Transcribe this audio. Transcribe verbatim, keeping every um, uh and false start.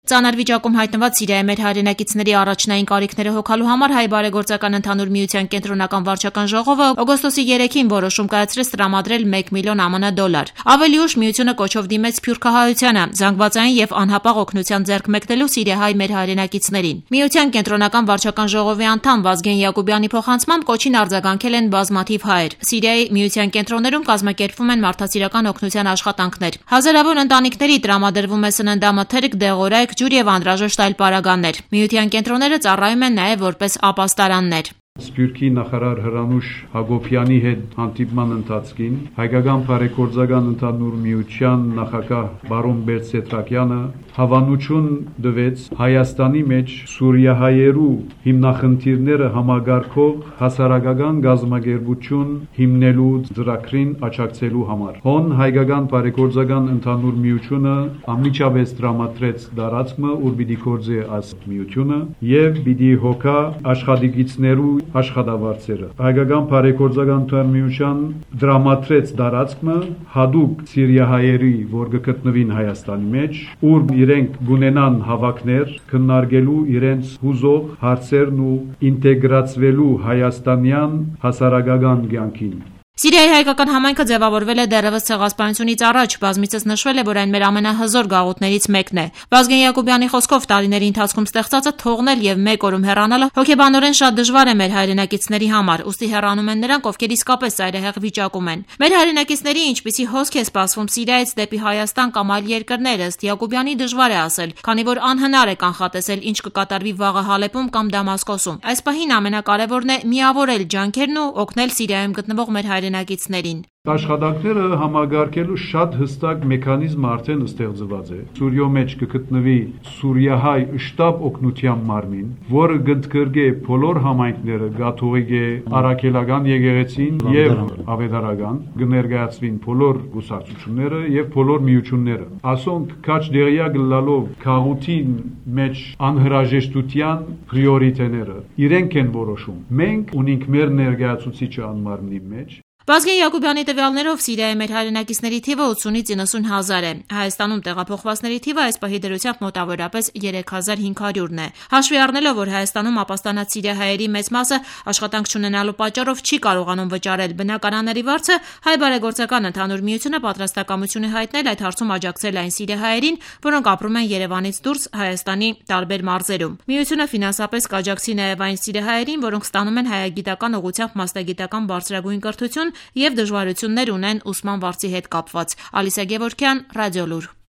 Ծանր վիճակում հայտնված Սիրիայի մեր հայրենակիցների առաջնային կարիքները հոգալու համար Հայ բարեգործական ընդհանուր միության կենտրոնական վարչական ժողովը օգոստոսի երեքին որոշում կայացրեց տրամադրել մեկ միլիոն ԱՄՆ դոլար։ Ավելի ուշ միությունը կոչով դիմեց Սփյուռքահայությանը զանգվածային եւ անհապաղ օգնության ձեռք մեկնելու Սիրիահայ մեր հայրենակիցներին։ Միության կենտրոնական վարչական ժողովի անդամ Վազգեն Յակոբյանի փոխանցմամբ կոչին արձագանքել են բազմաթիվ հայեր։ Սիրիայի միության կենտրոններում կազմակերպվում են մարդասիրական օգնության աշխատանքներ։ Հազարավոր ընտանիքների տրամադրվում է սննդամթերք, դեղորայք, ջուր եւ անհրաժեշտ այլ պարագաներ։ Միության կենտրոնները ծառայում են նաեւ որպես ապաստարաններ։ Սփյուռքի նախարար Հրանուշ Հակոբյանի հետ հանդիպման ընթացքին հայկական բարեգործական ընդհանուր միության նախագահ բարոն Բերսետրակյանը հավանություն տվեց Հայաստանի մեջ Սուրիահայերու հիմնախնդիրները համագարկող հասարակական գազམ་ագերբություն հիմնելու ծրագրին աջակցելու համար։ Հոն հայկական բարեգործական ընդհանուր միությունը ամիջապես դրամատրեց դարածքը, ուր պիտի գործի այս միությունը եւ պիտի հոգա աշխատիկիցներու աշխատավարձերը։ Հայկական բարեգործական ընդհանուր միության դրամատրեց դարածքը հadoop Սիրիահայերի, որ գտնվին Հայաստանի մեջ, ուր իրենք գունենան հավաքներ քննարկելու իրենց հուզող հարցերն ու ինտեգրացվելու հայաստանյան հասարակական կյանքին։ Սիրիայի հայկական համայնքը ձևավորվել է դեռևս ցեղասպանությունից առաջ, բազմիցս նշվել է, որ այն մեր ամենահզոր գաղութներից մեկն է։ Վազգեն Յակոբյանի խոսքով տարիների ընթացքում ստեղծածը թողնել եւ մեկ օրում հեռանալը հոգեբանորեն շատ դժվար է մեր հայրենակիցների համար, ուստի հեռանում են նրանք, ովքեր իսկապես ծայրահեղ վիճակում են։ Մեր հայրենակիցների ինչպիսի հոսք է սպասվում Սիրիայից դեպի Հայաստան կամ այլ երկրներ, ըստ Յակոբյանի դժվար է ասել, քանի որ անհնար է կանխատեսել ինչ կկատարվի վաղը Հալեպում կամ Դամասկոսում։ Այս պահին ամենակարևորն է միավորել ջանքերն ու օգնել Սիրիայում գտնվող մեր հայրենակիցներին։ Աշխատանքները համագարկելու շատ հստակ մեխանիզմ արդեն ստեղծված է։ Սուրիո մեջ կգտնվի Սուրիահայ շտաբ օգնության մարմին, որը կընդգրկե բոլոր համայնքները, գաթողիկե, առաքելական եկեղեցին եւ ավետարական, կներկայացվին բոլոր գուսակցությունները եւ բոլոր միությունները։ Ասոնք քաչ դերյակ լալով քաղուտի մեջ անհրաժեշտության պրիորիտեները իրենք են որոշում։ Մենք ունենք մեր ներկայացուցիչը անմարմնի մեջ։ Վազգեն Յակոբյանի տվյալներով Սիրիայի մեր հայրենակիցների թիվը ութսունից իննսուն հազար է։ Հայաստանում տեղափոխվածների թիվը այս պահի դրությամբ մոտավորապես երեք հազար հինգ հարյուրն է։ Հաշվի առնելով, որ Հայաստանում ապաստանած սիրիահայերի մեծ մասը աշխատանք չունենալու պատճառով չի կարողանում վճարել բնակարանների վարձը, Հայ բարեգործական ընդհանուր միությունը պատրաստակամություն է հայտնել այդ հարցում աջակցել այն սիրիահայերին, որոնք ապրում են Երևանից դուրս Հայաստանի տարբեր մարզերում։ Միությունը ֆինանսապես կաջակցի նաև այն սիրիահայերին, որոնք ստանում են հայագիտական ուղղությամբ մասնագիտական բարձրագույն կրթություն եւ դժվարություններ ունեն ուսման վարձի հետ կապված։ Ալիսա Գևորգյան, Ռադիոլուր։